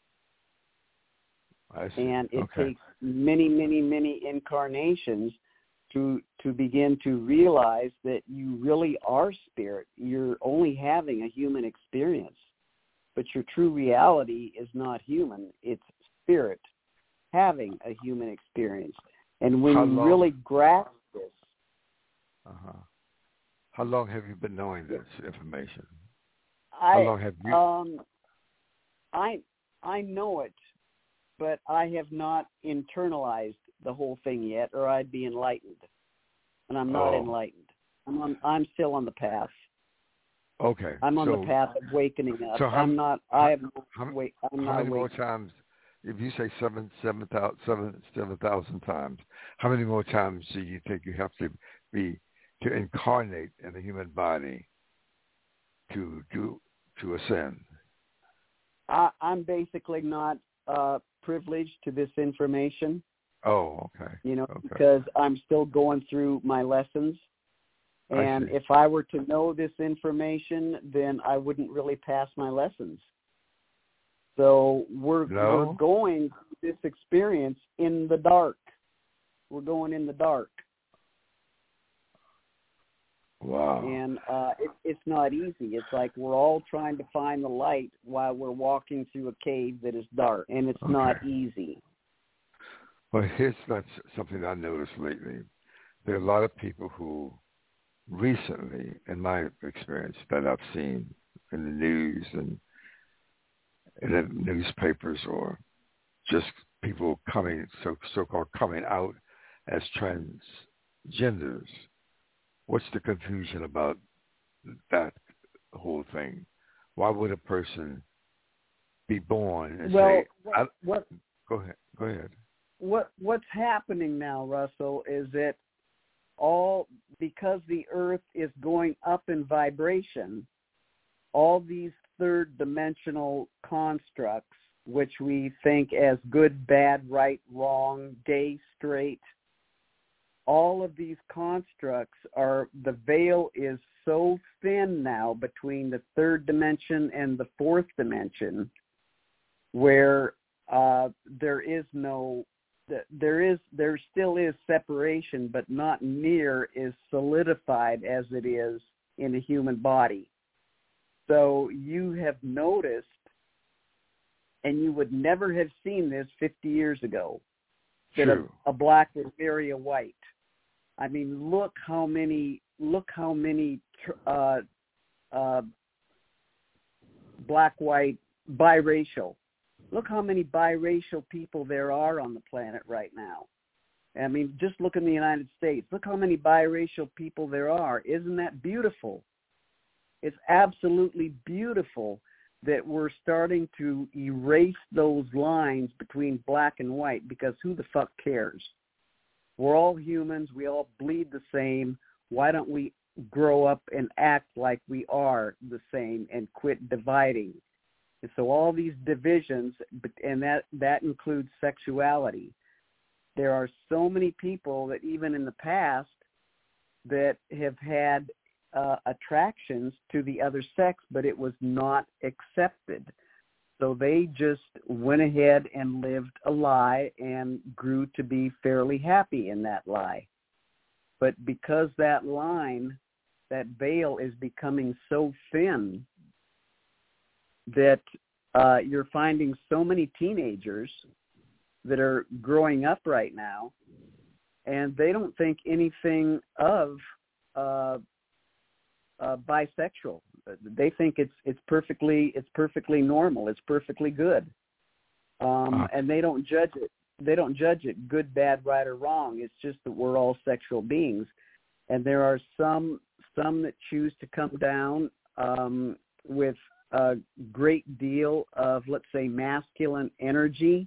I see. And it okay. takes many, many, many incarnations to to begin to realize that you really are spirit. You're only having a human experience. But your true reality is not human. It's spirit having a human experience. And when How you long? really grasp this. Uh-huh. How long have you been knowing this information? I, How long have you? Um, I, I know it, but I have not internalized the whole thing yet, or I'd be enlightened. And I'm not oh. enlightened. I'm, on, I'm still on the path. Okay. I'm on so, the path of wakening up. So how, I'm not. I have. How, wait, I'm how not many more awakened. times? If you say seven, seven thousand, seven, seven thousand times, how many more times do you think you have to be to incarnate in the human body to do to ascend? I, I'm basically not uh, privileged to this information. Oh, okay. You know, okay. because I'm still going through my lessons. And if I were to know this information, then I wouldn't really pass my lessons. So we're no? we're going through this experience in the dark. We're going in the dark. Wow. And uh, it, it's not easy. It's like we're all trying to find the light while we're walking through a cave that is dark, and it's okay. not easy. Well, here's that's something I noticed lately. There are a lot of people who recently, in my experience, that I've seen in the news and in the newspapers, or just people coming, so so-called coming out as transgenders. What's the confusion about that whole thing? Why would a person be born and well, say, what, what? "Go ahead, go ahead"? what what's happening now, Russell, is that all because the Earth is going up in vibration, all these third dimensional constructs, which we think as good, bad, right, wrong, gay, straight, all of these constructs are, the veil is so thin now between the third dimension and the fourth dimension, where uh, there is no, there is, there still is separation, but not near as solidified as it is in a human body. So you have noticed, and you would never have seen this fifty years ago, that a, a black would marry a white. I mean, look how many, look how many uh, uh, black, white, biracial. Look how many biracial people there are on the planet right now. I mean, just look in the United States. Look how many biracial people there are. Isn't that beautiful? It's absolutely beautiful that we're starting to erase those lines between black and white, because who the fuck cares? We're all humans. We all bleed the same. Why don't we grow up and act like we are the same and quit dividing? And so all these divisions, and that, that includes sexuality. There are so many people that even in the past that have had uh, attractions to the other sex, but it was not accepted. So they just went ahead and lived a lie and grew to be fairly happy in that lie. But because that line, that veil is becoming so thin that uh, you're finding so many teenagers that are growing up right now, and they don't think anything of uh, uh, bisexual. They think it's it's perfectly it's perfectly normal. It's perfectly good, um, and they don't judge it. They don't judge it good, bad, right, or wrong. It's just that we're all sexual beings, and there are some some that choose to come down um, with a great deal of, let's say, masculine energy,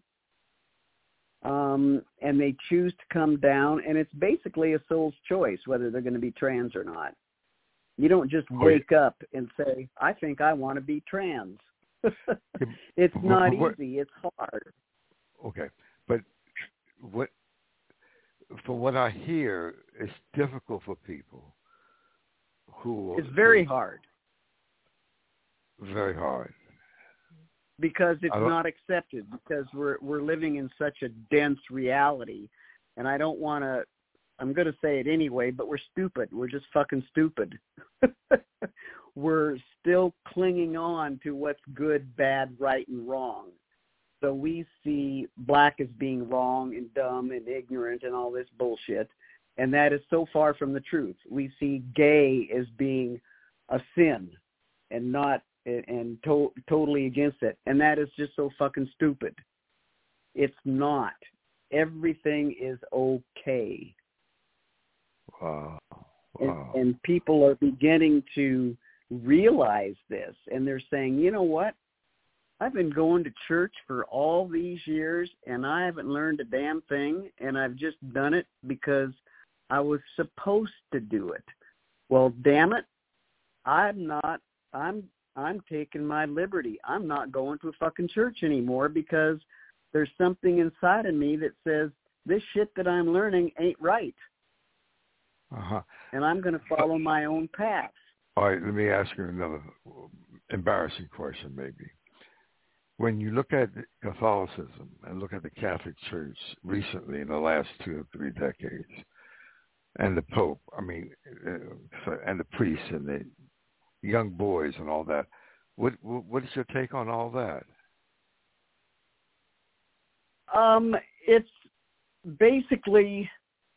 um, and they choose to come down, and it's basically a soul's choice whether they're going to be trans or not. You don't just wake up and say, I think I want to be trans. It's not easy. It's hard. Okay. But what, from what I hear, it's difficult for people who... It's very hard. Very hard. Because it's not accepted, because we're we're living in such a dense reality. And I don't want to... I'm going to say it anyway, but we're stupid. We're just fucking stupid. We're still clinging on to what's good, bad, right, and wrong. So we see black as being wrong and dumb and ignorant and all this bullshit, and that is so far from the truth. We see gay as being a sin and not and to, totally against it, and that is just so fucking stupid. It's not. Everything is okay. Wow. Wow. And, and people are beginning to realize this, and they're saying, you know what? I've been going to church for all these years, and I haven't learned a damn thing, and I've just done it because I was supposed to do it. Well, damn it, I'm not, I'm, I'm taking my liberty. I'm not going to a fucking church anymore because there's something inside of me that says this shit that I'm learning ain't right. Uh-huh. And I'm going to follow my own path. All right, let me ask you another embarrassing question maybe. When you look at Catholicism and look at the Catholic Church recently in the last two or three decades, and the Pope, I mean, uh, and the priests and the young boys and all that, what what is your take on all that? Um, it's basically...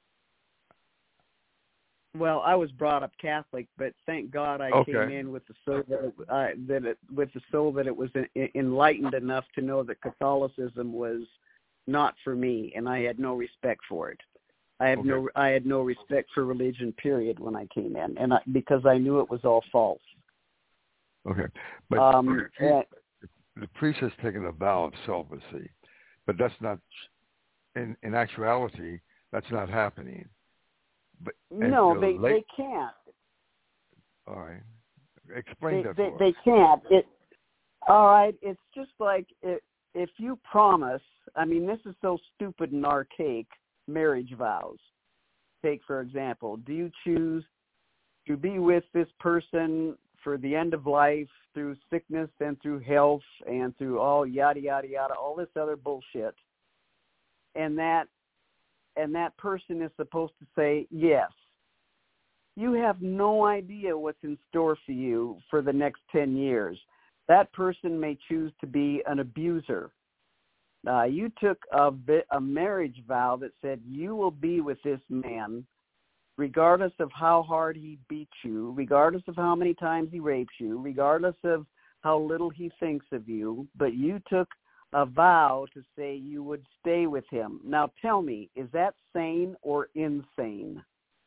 Well, I was brought up Catholic, but thank God I okay. came in with the soul that it, uh, that it, with the soul that it was in, enlightened enough to know that Catholicism was not for me, and I had no respect for it. I have okay. no I had no respect for religion, period, when I came in, and I, because I knew it was all false. Okay, but um, the, the priest has taken a vow of celibacy, but that's not in, in actuality, that's not happening. But no, they late, they can't. All right, explain they, that they, for they us. can't. It. All right, it's just like it, if you promise. I mean, this is so stupid and archaic. Marriage vows. Take for example. Do you choose to be with this person for the end of life, through sickness and through health and through all yada yada yada, all this other bullshit, and that and that person is supposed to say yes. You have no idea what's in store for you for the next ten years. That person may choose to be an abuser. Uh, you took a, a marriage vow that said you will be with this man regardless of how hard he beats you, regardless of how many times he rapes you, regardless of how little he thinks of you, but you took a vow to say you would stay with him. Now tell me, is that sane or insane?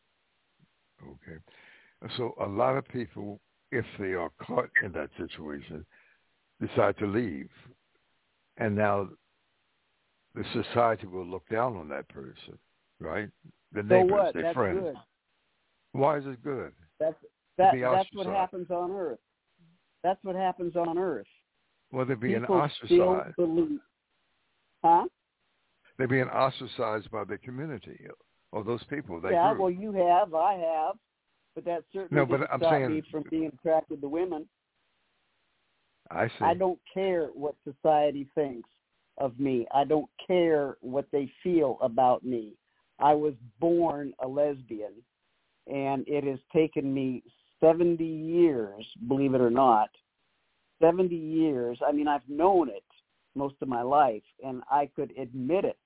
Okay. So a lot of people, if they are caught in that situation, decide to leave. And now the society will look down on that person, right? The neighbors, so what? their That's friends. Good. Why is it good? That's that, that's what ostracized. happens on Earth. That's what happens on Earth. Well, they're being People ostracized. Still believe, huh? They're being ostracized by the community or those people. That yeah, group. well, you have, I have, but that certainly no, but didn't I'm stop saying, me from being attracted to women. I see. I don't care what society thinks of me. I don't care what they feel about me. I was born a lesbian, and it has taken me seventy years, believe it or not, seventy years. I mean, I've known it most of my life, and I could admit it.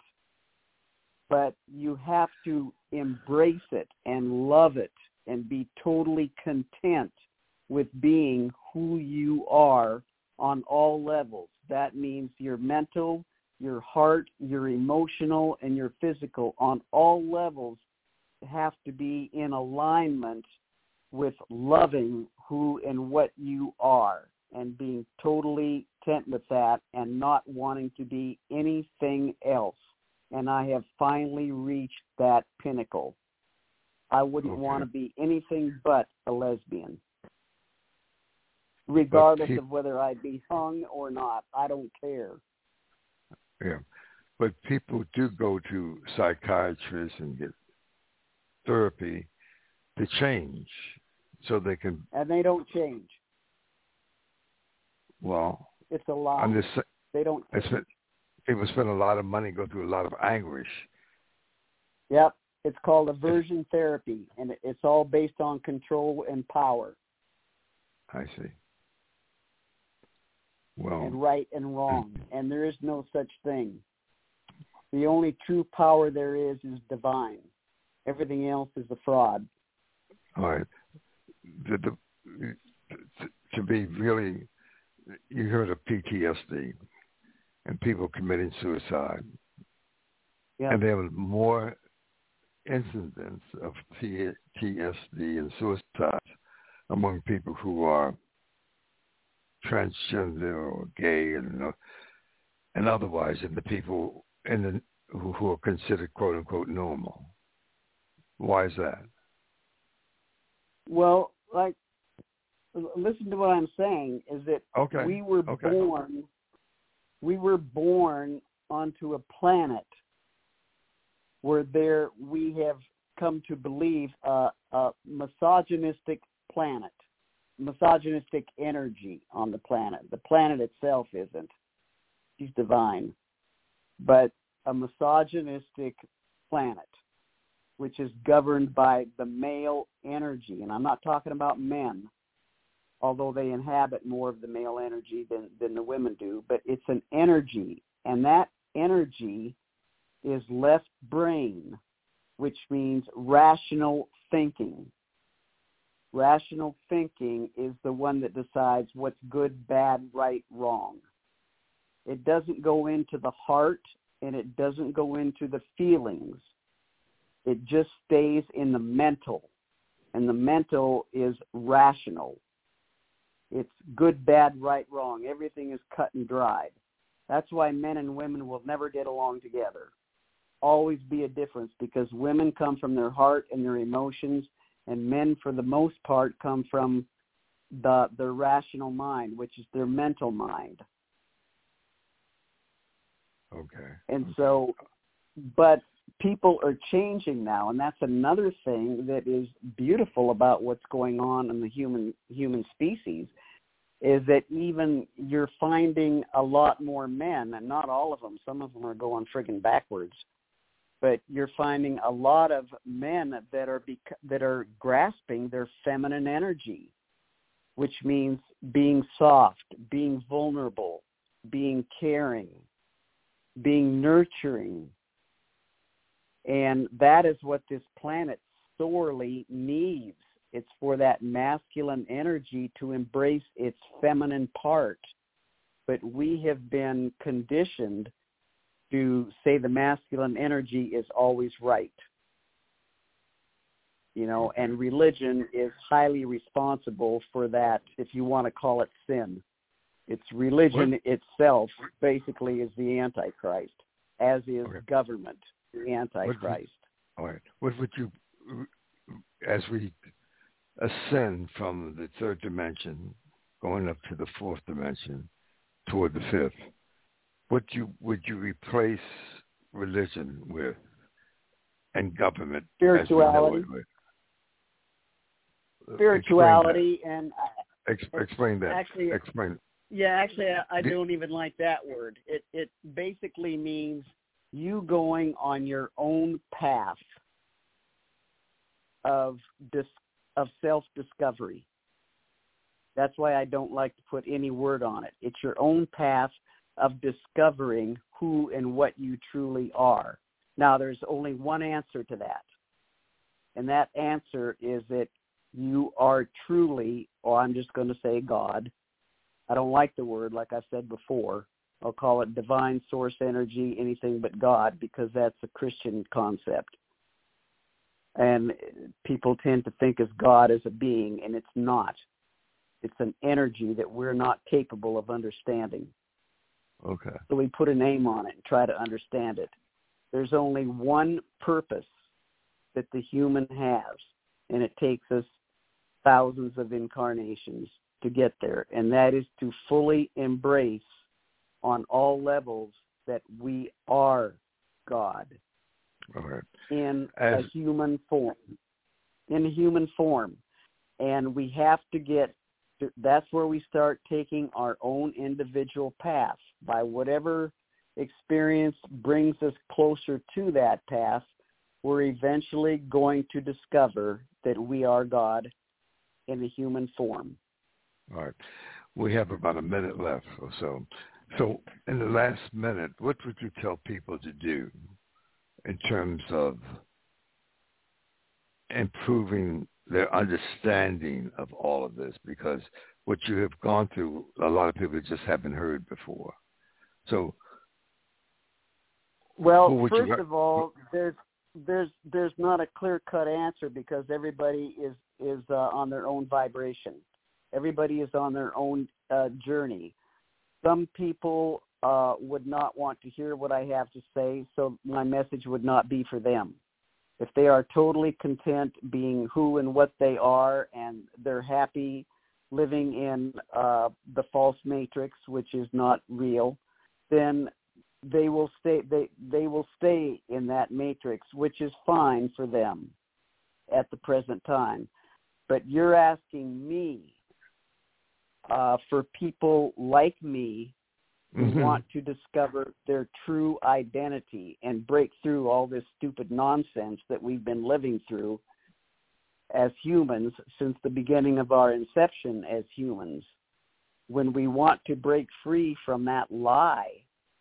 But you have to embrace it and love it and be totally content with being who you are on all levels. That means your mental, your heart, your emotional, and your physical on all levels have to be in alignment with loving who and what you are and being totally content with that and not wanting to be anything else. And I have finally reached that pinnacle. I wouldn't okay. want to be anything but a lesbian, regardless pe- of whether I be hung or not. I don't care. Yeah, but people do go to psychiatrists and get therapy to change so they can... And they don't change. Well... It's a lie. I'm just, they don't change. Spent, people spend a lot of money, go through a lot of anguish. Yep. It's called aversion it's, therapy, and it's all based on control and power. I see. Well, and right and wrong, and there is no such thing. The only true power there is is divine. Everything else is a fraud. All right. The, the, to, to be really, you heard of P T S D and people committing suicide. Yep. And there was more incidents of P T S D and suicide among people who are transgender or gay and uh, and otherwise, and the people in the who, who are considered quote unquote normal. Why is that? Well, like, listen to what I'm saying. Is that okay. we were okay. born, we were born onto a planet where there we have come to believe uh, a misogynistic planet. Misogynistic energy on the planet. The planet itself isn't. She's divine. But a misogynistic planet, which is governed by the male energy. And I'm not talking about men, although they inhabit more of the male energy than, than the women do. But it's an energy. And that energy is left brain, which means rational thinking. Rational thinking is the one that decides what's good, bad, right, wrong. It doesn't go into the heart, and it doesn't go into the feelings. It just stays in the mental, and the mental is rational. It's good, bad, right, wrong. Everything is cut and dried. That's why men and women will never get along together. always be a difference because women come from their heart and their emotions, and men, for the most part, come from the their rational mind, which is their mental mind. Okay. And okay. so, but people are changing now, and that's another thing that is beautiful about what's going on in the human human species, is that even you're finding a lot more men, and not all of them, some of them are going friggin' backwards, but you're finding a lot of men that are bec- that are grasping their feminine energy, which means being soft, being vulnerable, being caring, being nurturing. And that is what this planet sorely needs. It's for that masculine energy to embrace its feminine part. But we have been conditioned to say the masculine energy is always right. You know, and religion is highly responsible for that, if you want to call it sin. It's religion what? itself basically is the Antichrist, as is okay. government, the Antichrist. All right. What would you, as we ascend from the third dimension, going up to the fourth dimension, toward the fifth, what you would you replace religion with, and government? Spirituality. As we know it with? Spirituality and Ex- explain that. Actually, explain. Yeah, actually, I, I don't even like that word. It it basically means you going on your own path of dis, of self-discovery. That's why I don't like to put any word on it. It's your own path of discovering who and what you truly are. Now, there's only one answer to that, and that answer is that you are truly, or I'm just going to say God. I don't like the word, like I said before. I'll call it divine source energy, anything but God, because that's a Christian concept. And people tend to think of God as a being, and it's not. It's an energy that we're not capable of understanding. Okay. So we put a name on it and try to understand it. There's only one purpose that the human has, and it takes us thousands of incarnations to get there, and that is to fully embrace on all levels that we are God. All right. In As... a human form. In a human form. And we have to get, to, that's where we start taking our own individual path. By whatever experience brings us closer to that path, we're eventually going to discover that we are God in a human form. All right. We have about a minute left or so. So in the last minute, what would you tell people to do in terms of improving their understanding of all of this? Because what you have gone through, a lot of people just haven't heard before. So, well, first you... of all, there's there's there's not a clear-cut answer because everybody is is uh, on their own vibration. Everybody is on their own uh, journey. Some people uh, would not want to hear what I have to say, so my message would not be for them. If they are totally content being who and what they are, and they're happy living in uh, the false matrix, which is not real, then they will stay. They they will stay in that matrix, which is fine for them at the present time. But you're asking me. Uh, for people like me who mm-hmm. want to discover their true identity and break through all this stupid nonsense that we've been living through as humans since the beginning of our inception as humans. When we want to break free from that lie,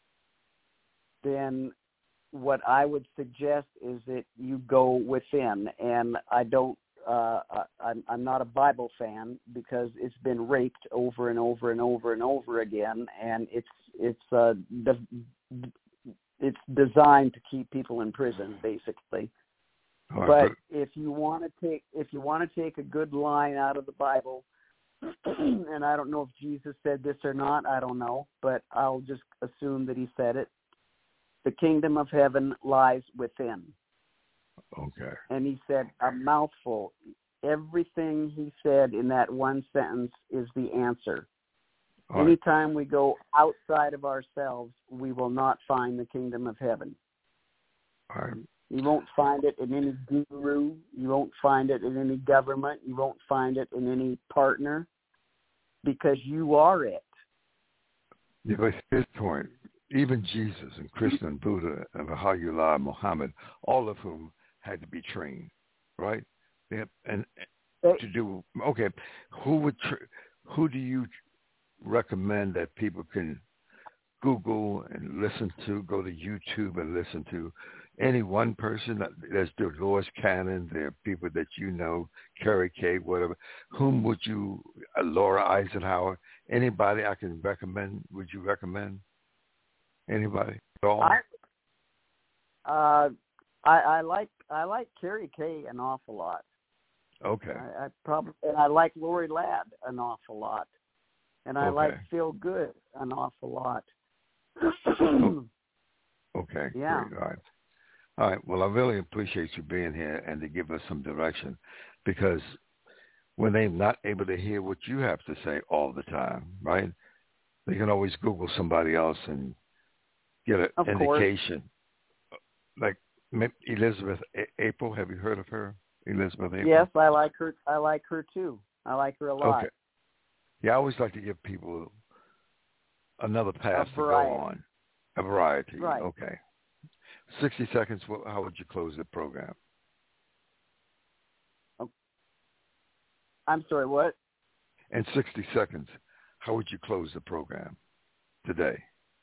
then what I would suggest is that you go within. And I don't Uh, I'm, I'm not a Bible fan because it's been raped over and over and over and over again, and it's it's uh, de- it's designed to keep people in prison, basically. Right, but, but if you want to take if you want to take a good line out of the Bible, and I don't know if Jesus said this or not, I don't know, but I'll just assume that he said it. The kingdom of heaven lies within. Okay. And he said a mouthful. Everything he said in that one sentence is the answer. All right. Anytime we go outside of ourselves, we will not find the kingdom of heaven. All right. You won't find it in any guru. You won't find it in any government. You won't find it in any partner, because you are it. Yeah, but his point, even Jesus and Krishna and Buddha and Baha'u'llah, Muhammad, all of whom had to be trained, right? They have, and to do, okay, who would, tra- who do you recommend that people can Google and listen to, go to YouTube and listen to? Any one person? There's Dolores Cannon, there are people that you know, Carrie Kay, whatever. Whom would you, uh, Laura Eisenhower, anybody I can recommend, would you recommend? Anybody at all? I, uh, I, I like I like Carrie Kay an awful lot. Okay. I, I probably and I like Lori Ladd an awful lot, and I okay. like Phil Good an awful lot. Okay. Yeah. Great. All right. All right. Well, I really appreciate you being here and to give us some direction, because when they're not able to hear what you have to say all the time, right? They can always Google somebody else and get an of indication. Course. Like Elizabeth A- April, have you heard of her? Elizabeth April? Yes, I like her. I like her too. I like her a lot. Okay. Yeah, I always like to give people another path to go on. A variety. Right. Okay. sixty seconds, how would you close the program? Oh. I'm sorry, what? In sixty seconds, how would you close the program today?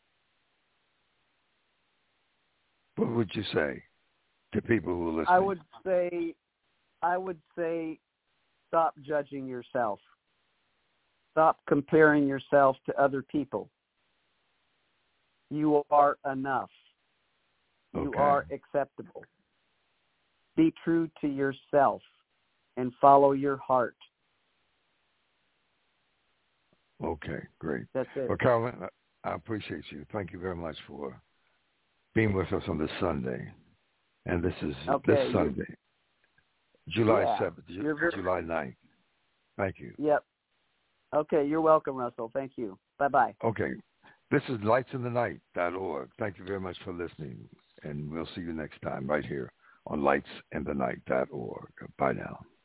What would you say to people who are listening? I would say, I would say, stop judging yourself. Stop comparing yourself to other people. You are enough. You okay. are acceptable. Be true to yourself and follow your heart. Okay, great. That's it. Well, Carolyn, I appreciate you. Thank you very much for being with us on this Sunday. And this is okay, this Sunday, July yeah, seventh, very, July ninth. Thank you. Yep. Okay, you're welcome, Russell. Thank you. Bye-bye. Okay. This is lights in the night dot org. Thank you very much for listening, and we'll see you next time right here on lights in the night dot org. Bye now.